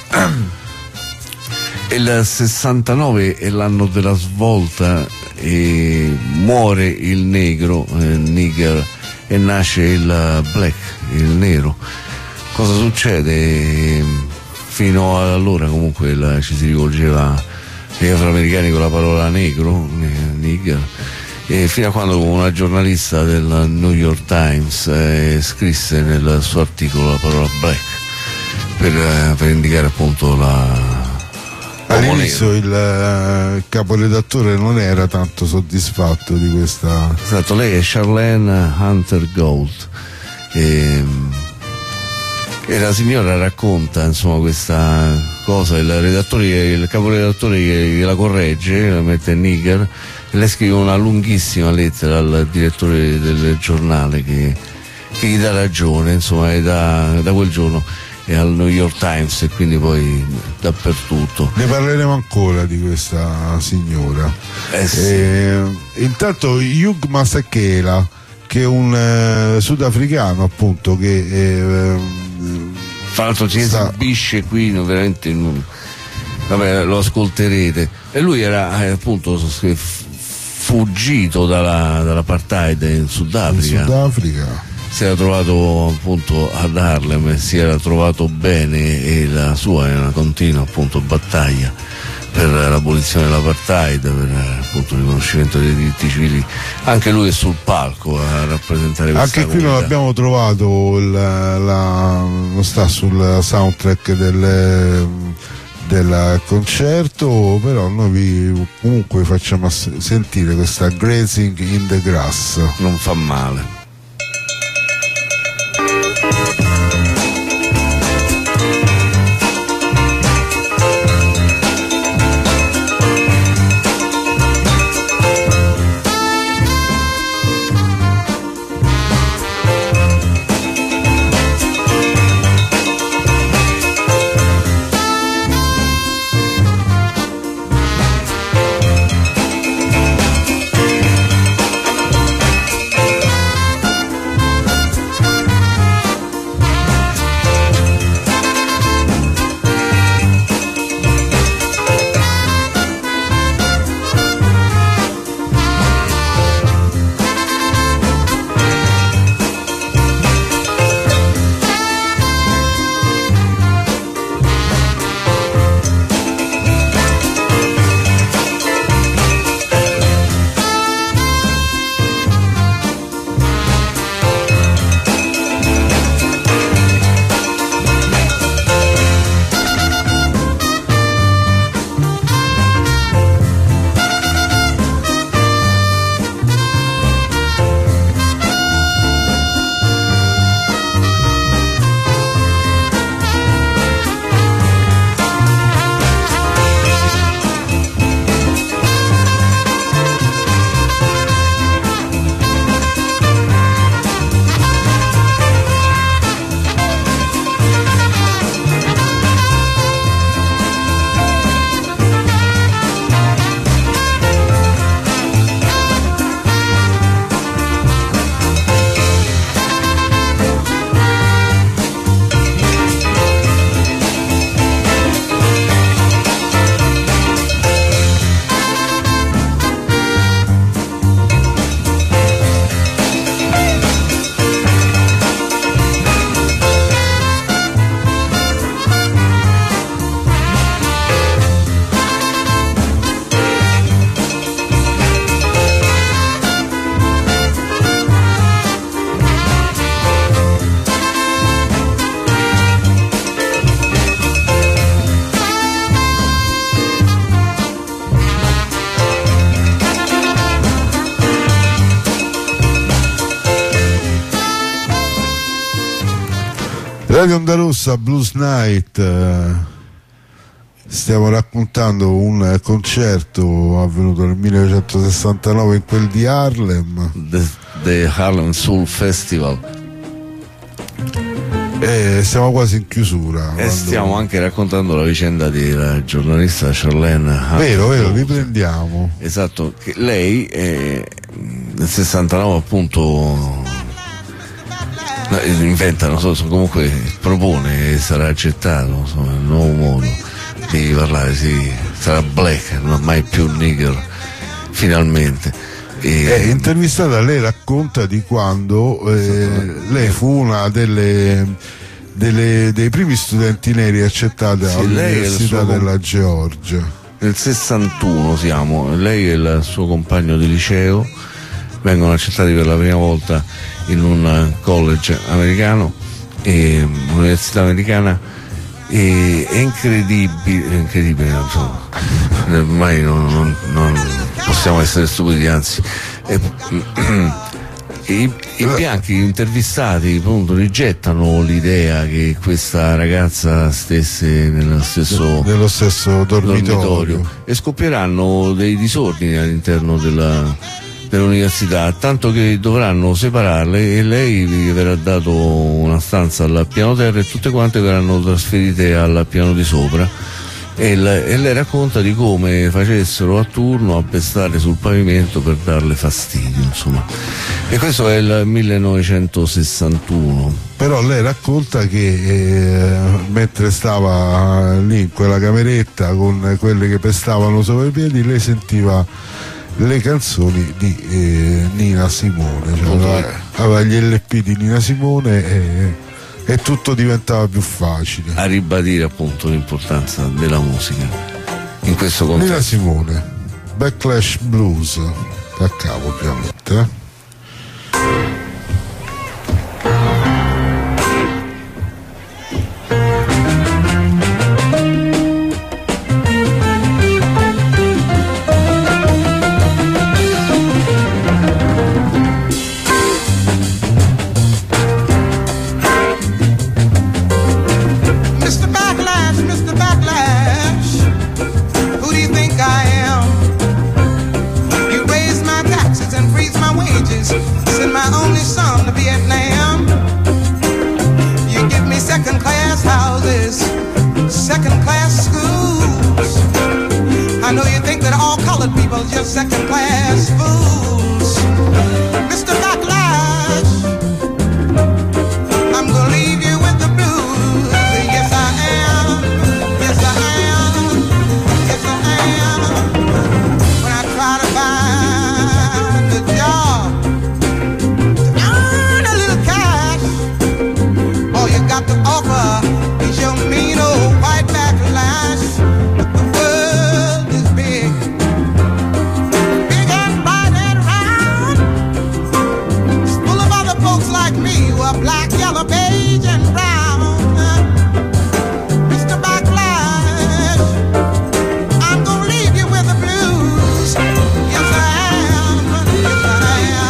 Il 69 è l'anno della svolta e muore il negro, nigger, e nasce il black, il nero. Cosa succede? Fino ad allora comunque ci si rivolgeva agli afroamericani con la parola negro, nigger, e fino a quando una giornalista del New York Times scrisse nel suo articolo la parola black per indicare appunto all'inizio il caporedattore non era tanto soddisfatto di questa. Esatto, lei è Charlene Hunter Gold e la signora racconta insomma questa cosa, il caporedattore che la corregge, la mette nigger, e lei scrive una lunghissima lettera al direttore del giornale che gli dà ragione, insomma, e da quel giorno è al New York Times e quindi poi dappertutto. Ne parleremo ancora di questa signora. Sì. Intanto Hugh Masekela, che è un sudafricano appunto che fra l'altro si esibisce qui veramente vabbè, lo ascolterete, e lui era appunto fuggito dall'apartheid in Sudafrica. Si era trovato appunto ad Harlem e si era trovato bene, e la sua è una continua appunto battaglia per l'abolizione dell'apartheid, per appunto il riconoscimento dei diritti civili. Anche lui è sul palco a rappresentare questa anche qui non l'abbiamo trovato, non sta sul soundtrack del concerto, però noi comunque facciamo sentire questa Grazing in the Grass. Non fa male. Radio Onda Rossa, Blues Night, stiamo raccontando un concerto avvenuto nel 1969 in quel di Harlem, The Harlem Soul Festival. Siamo quasi in chiusura. E stiamo anche raccontando la vicenda della giornalista Charlene Vero, riprendiamo. Esatto, che lei nel 69 appunto inventa, non so, comunque propone e sarà accettato, insomma, il nuovo modo di parlare, sarà black, non mai più nigger, finalmente. Intervistata, lei racconta di quando lei fu una dei primi studenti neri accettati all'Università della Georgia. Nel 61 siamo, lei e il suo compagno di liceo vengono accettati per la prima volta in un college americano, un'università americana, e è incredibile, insomma, ormai non possiamo essere stupidi, anzi i bianchi intervistati appunto rigettano l'idea che questa ragazza stesse nello stesso dormitorio e scoppieranno dei disordini all'interno dell'università, tanto che dovranno separarle e lei gli verrà dato una stanza al piano terra e tutte quante verranno trasferite al piano di sopra. E lei racconta di come facessero a turno a pestare sul pavimento per darle fastidio, insomma. E questo è il 1961. Però lei racconta che mentre stava lì in quella cameretta con quelle che pestavano sopra i piedi, lei sentiva le canzoni di Nina Simone, cioè aveva gli LP di Nina Simone e tutto diventava più facile. A ribadire appunto l'importanza della musica in questo contesto. Nina Simone, Backlash Blues, da capo ovviamente. Just second class fools. Mr. Backlash, I'm gonna leave you with the blues. Yes I am, yes I am, yes I am. When I try to find a job to earn a little cash, all you got to offer is your mean old white backlash. The world is big, like me, who are black, yellow, beige, and brown. Mr. Backlash, I'm gonna leave you with the blues. Yes, I am. Yes, I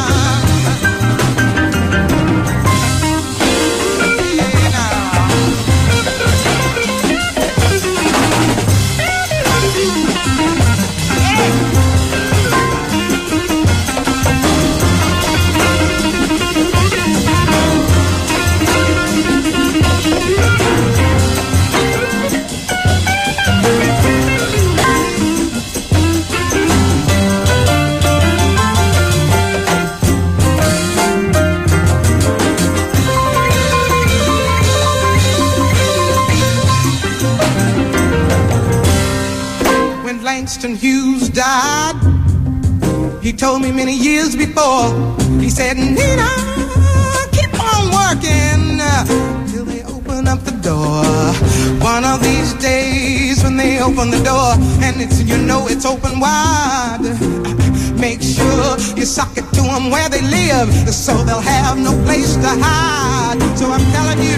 Langston Hughes died. He told me many years before, he said, Nina, keep on working till they open up the door. One of these days when they open the door and it's, you know, it's open wide, make sure you sock it to them where they live so they'll have no place to hide. So I'm telling you,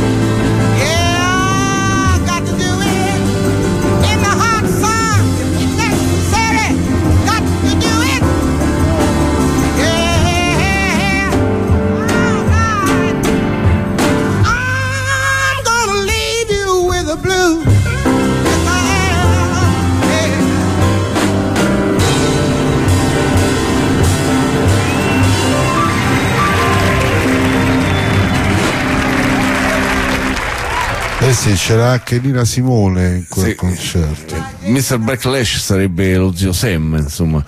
yeah, I got to do it in the hot sun. Blue. Yes, I am. sì, c'era anche Nina Simone in quel concerto. Mr. Backlash sarebbe lo zio Sam, insomma.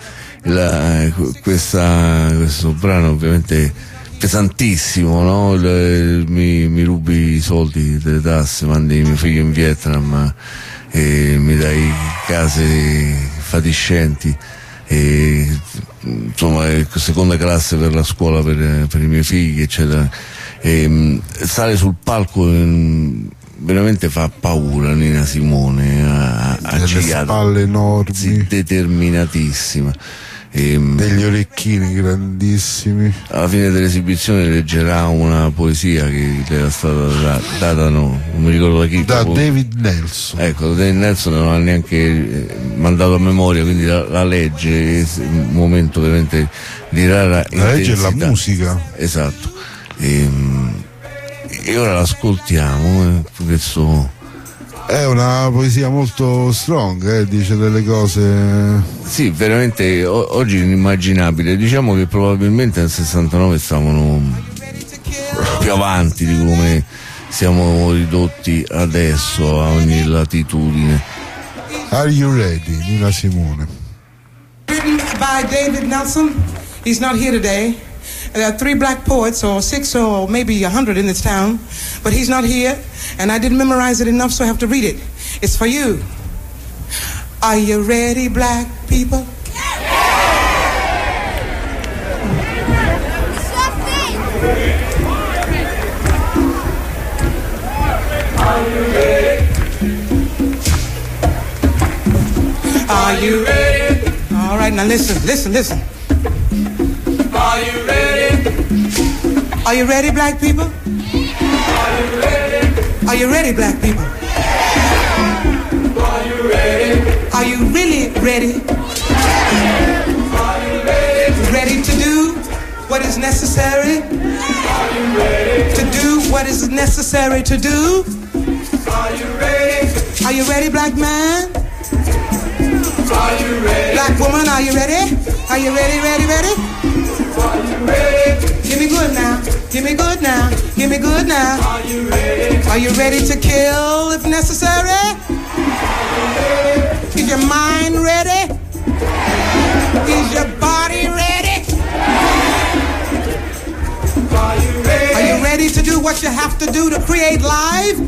Questo brano ovviamente pesantissimo, no? Mi rubi i soldi delle tasse, mandi mio figlio in Vietnam e mi dai case fatiscenti, e insomma seconda classe per la scuola per i miei figli, eccetera. Sale sul palco, veramente fa paura Nina Simone, delle spalle enormi, sì, determinatissima, degli orecchini grandissimi. Alla fine dell'esibizione leggerà una poesia che le era stata data, non mi ricordo da chi, da David Nelson. Ecco, David Nelson non ha neanche mandato a memoria, quindi la legge, un momento veramente di rara intensità. La legge è la musica, esatto. E ora l'ascoltiamo, questo è una poesia molto strong, dice delle cose, sì, veramente oggi inimmaginabile. Diciamo che probabilmente nel 69 stavano più avanti di come siamo ridotti adesso a ogni latitudine. Are You Ready? Nina Simone. Written by David Nelson. He's not here today. There are 3 black poets, or 6 or maybe 100 in this town, but he's not here, and I didn't memorize it enough, so I have to read it. It's for you. Are you ready, black people? Are you ready? Are you ready? All right, now listen. Are you ready? Are you ready, black people? Are you ready? Are you ready, black people? Are you ready? Are you really ready? Are you ready? Ready to do what is necessary? Are you ready? To do what is necessary to do? Are you ready? Are you ready, black man? Are you ready? Black woman, are you ready? Are you ready? Are you ready? Give me good now. Give me good now. Give me good now. Are you ready? Are you ready to kill if necessary? Is your mind ready? Is your body ready? Are you ready? Are you ready to do what you have to do to create life?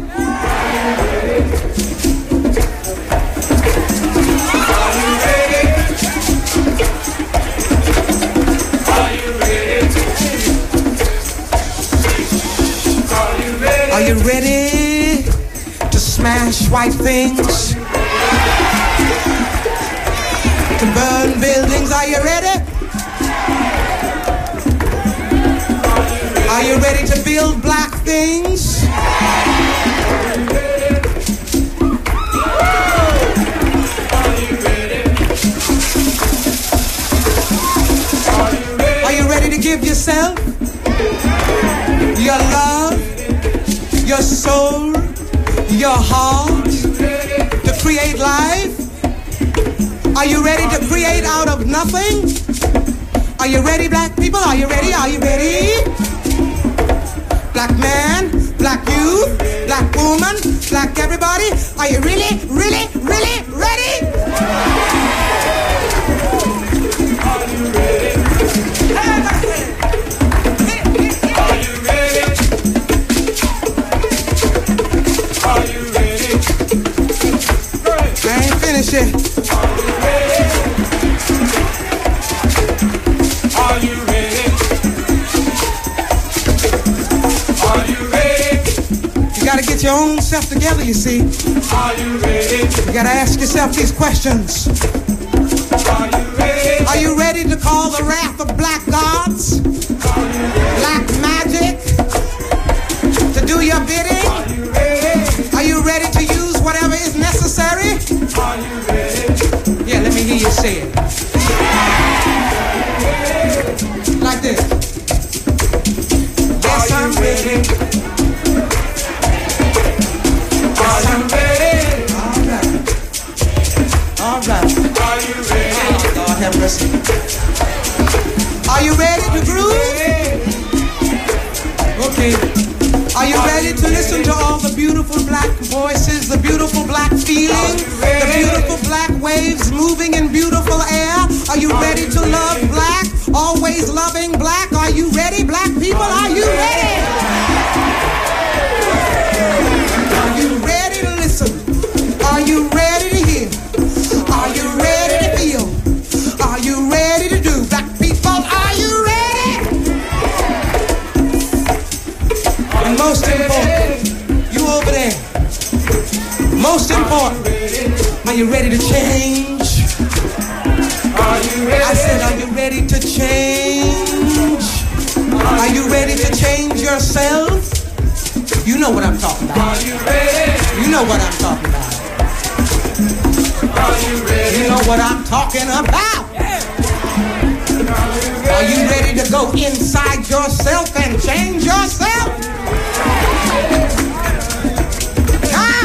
Are you ready to smash white things? To burn buildings? Are you ready? Are you ready to build black things? Are you ready to give yourself, your love, your soul, your heart to create life? Are you ready to create out of nothing? Are you ready, black people? Are you ready? Are you ready? Black man, black youth, black woman, black everybody. Are you really, really, really ready? Are you ready? Are you ready? Are you ready? I ain't finished yet. Are you ready? Are you ready? Are you ready? You gotta get your own self together, you see. Are you ready? You gotta ask yourself these questions. Are you ready? Are you ready to call the wrath of black gods? Black magic? To do your bidding? Are you ready? Are you ready to use whatever is necessary? Are you ready? Yeah, let me hear you say it. Like this. Yes, I'm ready. Are you ready? All right. Are you ready? Oh, Lord have mercy. Are you ready to groove? Okay. Are you ready to listen to all the beautiful black black feeling, the beautiful black waves moving in beautiful air? Are you ready to love black? Always loving black? Are you ready, black people? Are you ready? Are you ready to listen? Are you ready to hear? Are you ready to feel? Are you ready to do? Black people, are you ready? And most important, you over there, most important, are you ready to change? I said, are you ready to change? Are you ready to change yourself? You know what I'm talking about. Are you ready? You know what I'm talking about. Are you ready? You know what I'm talking about. Are you ready to go inside yourself and change yourself? Huh?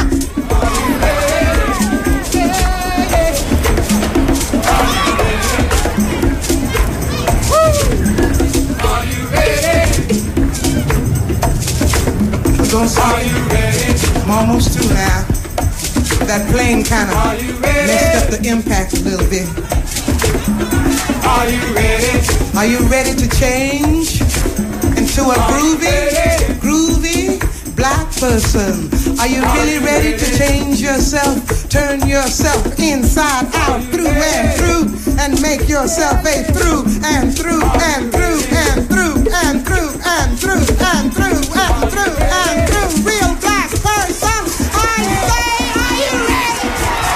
Are you ready? I'm almost through now. That plane kind of messed up the impact a little bit. Are you ready? Are you ready to change into a groovy black person? Are you really ready to change yourself? Turn yourself inside out, through and through, and make yourself a through and through and through and through and through and through and through and through and through real black person. I say, are you ready?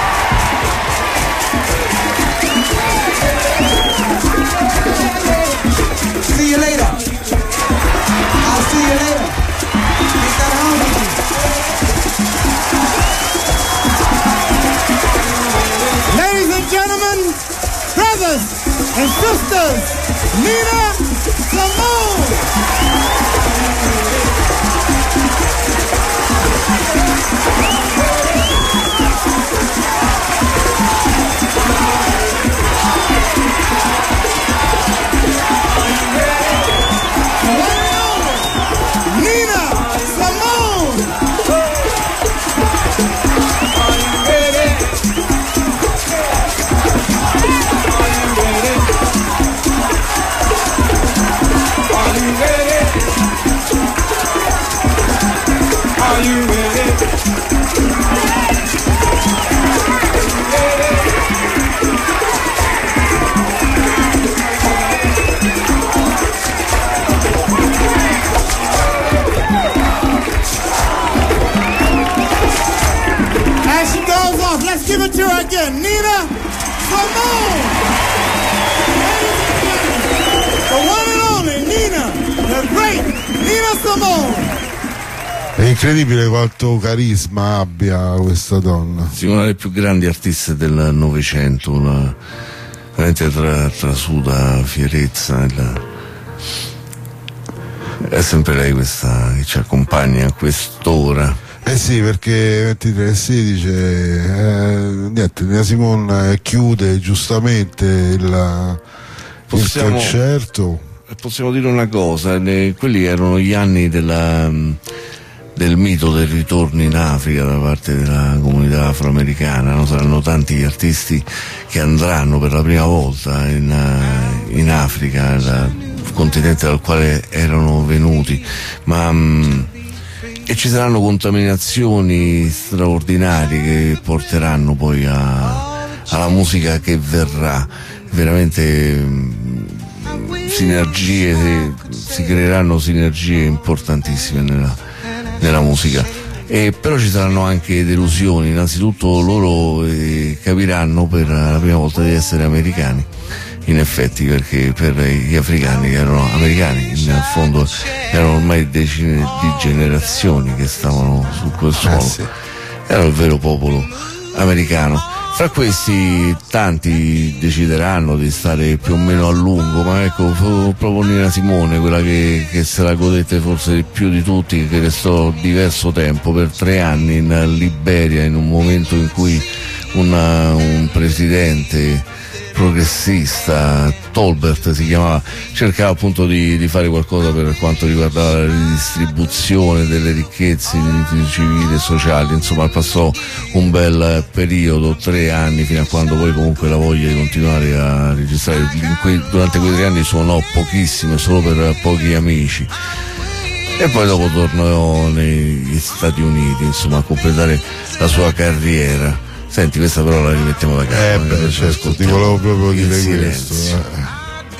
See you later. I'll see you later. Take that home with you. Ladies and gentlemen, brothers and sisters, Nina Simone. Nina Simone. Are you ready? Are you ready? As she goes off, let's give it to her again. Nina Simone. The one and only Nina, the great Nina Simone. È incredibile quanto carisma abbia questa donna. Sì, una delle più grandi artiste del Novecento, veramente trasuda fierezza. È sempre lei questa che ci accompagna a quest'ora. Eh sì, perché 23:16 niente, Nina Simone chiude giustamente il concerto. Possiamo dire una cosa, quelli erano gli anni del mito del ritorno in Africa da parte della comunità afroamericana, no? Saranno tanti gli artisti che andranno per la prima volta in Africa, il continente dal quale erano venuti, e ci saranno contaminazioni straordinarie che porteranno poi alla musica che verrà, veramente sinergie, si creeranno sinergie importantissime nella musica. Però ci saranno anche delusioni. Innanzitutto loro capiranno per la prima volta di essere americani, in effetti, perché per gli africani che erano americani, in fondo erano ormai decine di generazioni che stavano su quel suolo, sì. Era il vero popolo americano. Fra questi tanti decideranno di stare più o meno a lungo, ma ecco, proprio Nina Simone, quella che se la godette forse più di tutti, che restò diverso tempo, per 3 anni in Liberia, in un momento in cui un presidente progressista, Tolbert si chiamava, cercava appunto di fare qualcosa per quanto riguardava la ridistribuzione delle ricchezze, dei diritti civili e sociali. Insomma, passò un bel periodo, 3 anni, fino a quando poi comunque la voglia di continuare a registrare. Durante quei 3 anni suonò pochissimo, solo per pochi amici, e poi dopo tornò negli Stati Uniti, insomma, a completare la sua carriera. Senti, questa però la rimettiamo da capo. Certo, ti volevo proprio dire questo.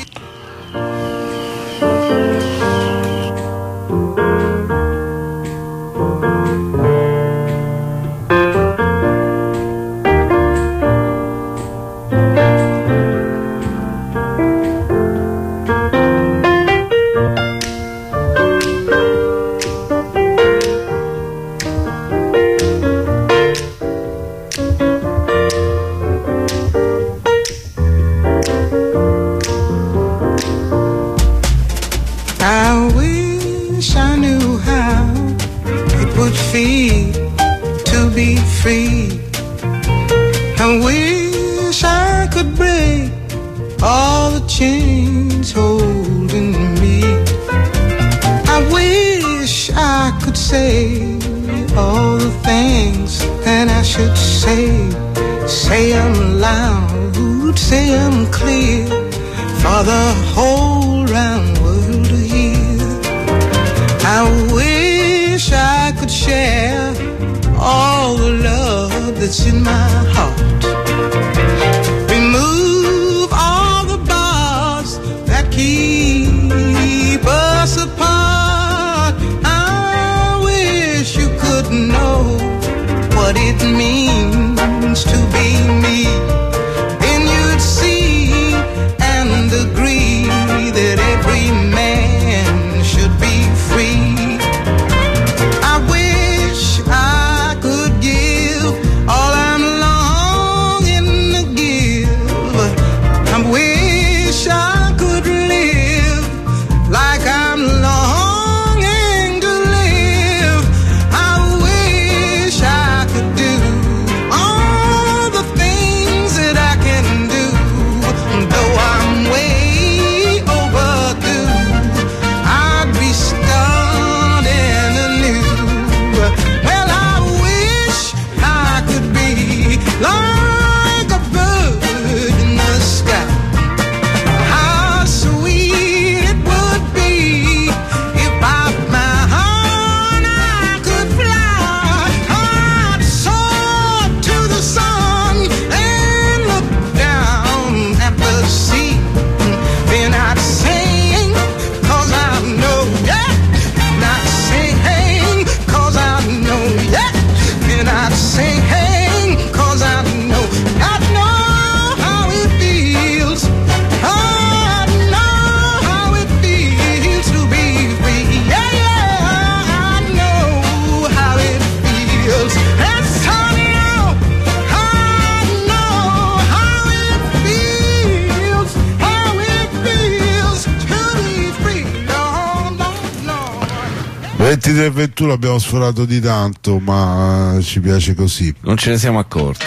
e 21 abbiamo sforato di tanto, ma ci piace così. Non ce ne siamo accorti.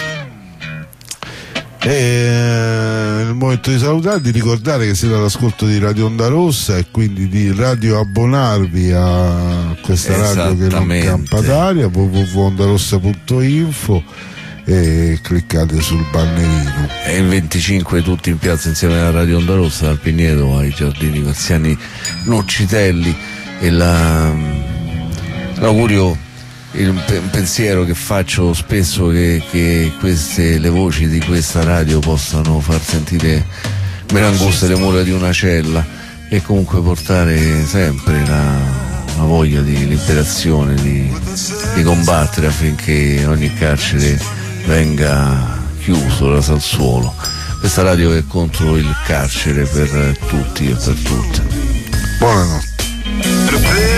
È il momento di salutare, di ricordare che siete all'ascolto di Radio Onda Rossa e quindi di abbonarvi a questa radio che non campa d'aria, www.ondarossa.info, e cliccate sul bannerino. E il 25 tutti in piazza insieme alla Radio Onda Rossa, dal Pinedo ai Giardini Graziani Noccitelli, e l'augurio, un pensiero che faccio spesso, che le voci di questa radio possano far sentire meno anguste le mura di una cella, e comunque portare sempre la voglia di liberazione, di combattere affinché ogni carcere venga chiuso, rasa al suolo. Questa radio è contro il carcere per tutti e per tutte. Buonanotte.